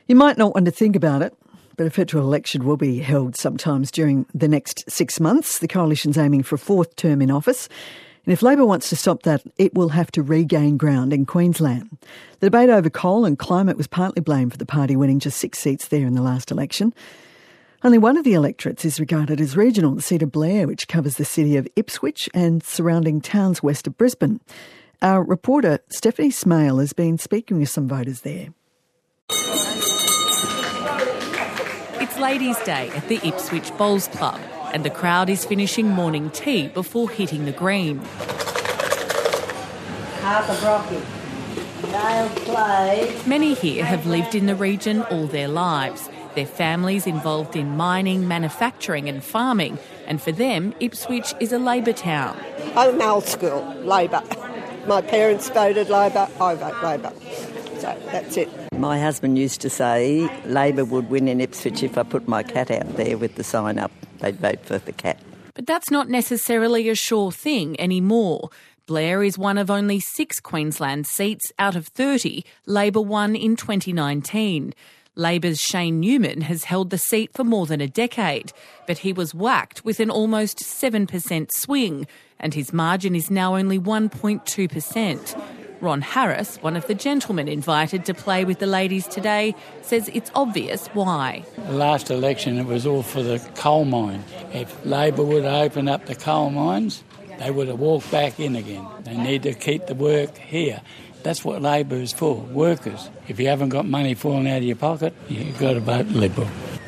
You might not want to think about it, but a federal election will be held sometimes during the next 6 months. The coalition's aiming for a fourth term in office. And if Labor wants to stop that, it will have to regain ground in Queensland. The debate over coal and climate was partly blamed for the party winning just 6 seats there in the last election. Only one of the electorates is regarded as regional, the seat of Blair, which covers the city of Ipswich and surrounding towns west of Brisbane. Our reporter Stephanie Smale has been speaking with some voters there. It's Ladies' Day at the Ipswich Bowls Club, and the crowd is finishing morning tea before hitting the green. Half a broccoli, nailed clay. Many here have lived in the region all their lives. Their families involved in mining, manufacturing and farming, and for them, Ipswich is a Labor town. I'm old school, Labor. My parents voted Labor, I vote Labor. So that's it. My husband used to say Labor would win in Ipswich if I put my cat out there with the sign up. They'd vote for the cat. But that's not necessarily a sure thing anymore. Blair is one of only 6 Queensland seats out of 30 Labor won in 2019. Labor's Shane Newman has held the seat for more than a decade, but he was whacked with an almost 7% swing, and his margin is now only 1.2%. Ron Harris, one of the gentlemen invited to play with the ladies today, says it's obvious why. The last election, it was all for the coal mine. If Labor would open up the coal mines, they would have walked back in again. They need to keep the work here. That's what Labor is for, workers. If you haven't got money falling out of your pocket, you've got to vote Liberal.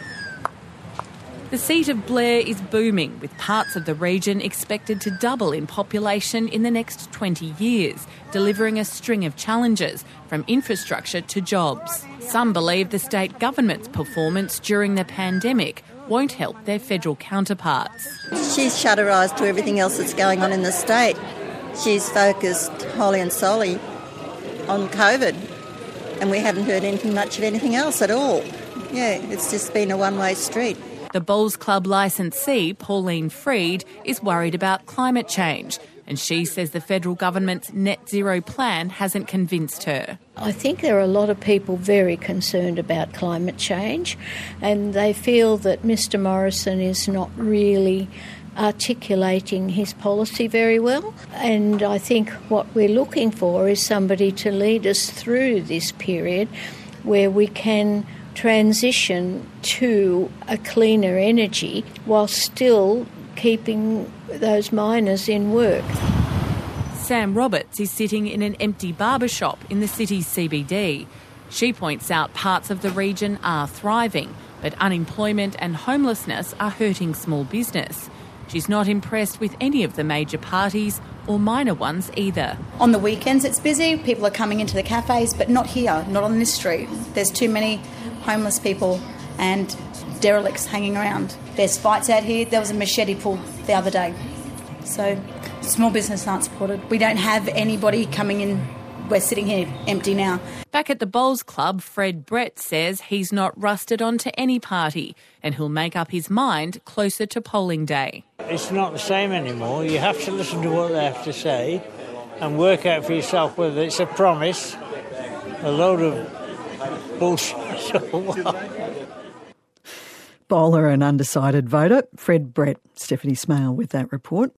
The seat of Blair is booming, with parts of the region expected to double in population in the next 20 years, delivering a string of challenges, from infrastructure to jobs. Some believe the state government's performance during the pandemic won't help their federal counterparts. She's shut her eyes to everything else that's going on in the state. She's focused wholly and solely on COVID, and we haven't heard anything much of anything else at all. Yeah, it's just been a one-way street. The Bowls Club licensee, Pauline Freed, is worried about climate change, and she says the federal government's net zero plan hasn't convinced her. I think there are a lot of people very concerned about climate change, and they feel that Mr Morrison is not really articulating his policy very well. And I think what we're looking for is somebody to lead us through this period where we can transition to a cleaner energy while still keeping those miners in work. Sam Roberts is sitting in an empty barber shop in the city's CBD. She points out parts of the region are thriving, but unemployment and homelessness are hurting small business. She's not impressed with any of the major parties or minor ones either. On the weekends it's busy, people are coming into the cafes, but not here, not on this street. There's too many homeless people and derelicts hanging around. There's fights out here. There was a machete pull the other day. So small business aren't supported. We don't have anybody coming in. We're sitting here empty now. Back at the Bowls Club, Fred Brett says he's not rusted onto any party and he'll make up his mind closer to polling day. It's not the same anymore. You have to listen to what they have to say and work out for yourself whether it's a promise, a load of bullshit or what. Bowler and undecided voter Fred Brett. Stephanie Smale with that report.